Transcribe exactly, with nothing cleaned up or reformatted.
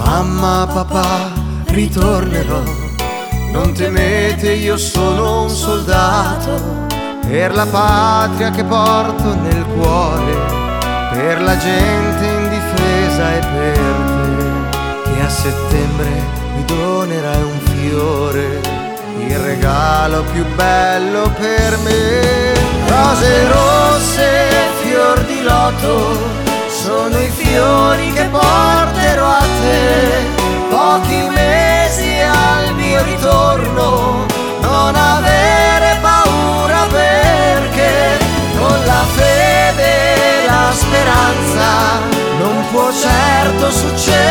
Mamma, papà, ritornerò, non temete, io sono un soldato, per la patria che porto nel cuore, per la gente indifesa e per te, che a settembre mi donerai un fiore, il regalo più bello per me. Rose rosse, fior di loto, sono i fiori che porterò a te. Pochi mesi al mio ritorno, non avere paura, perché con la fede e la speranza non può certo succedere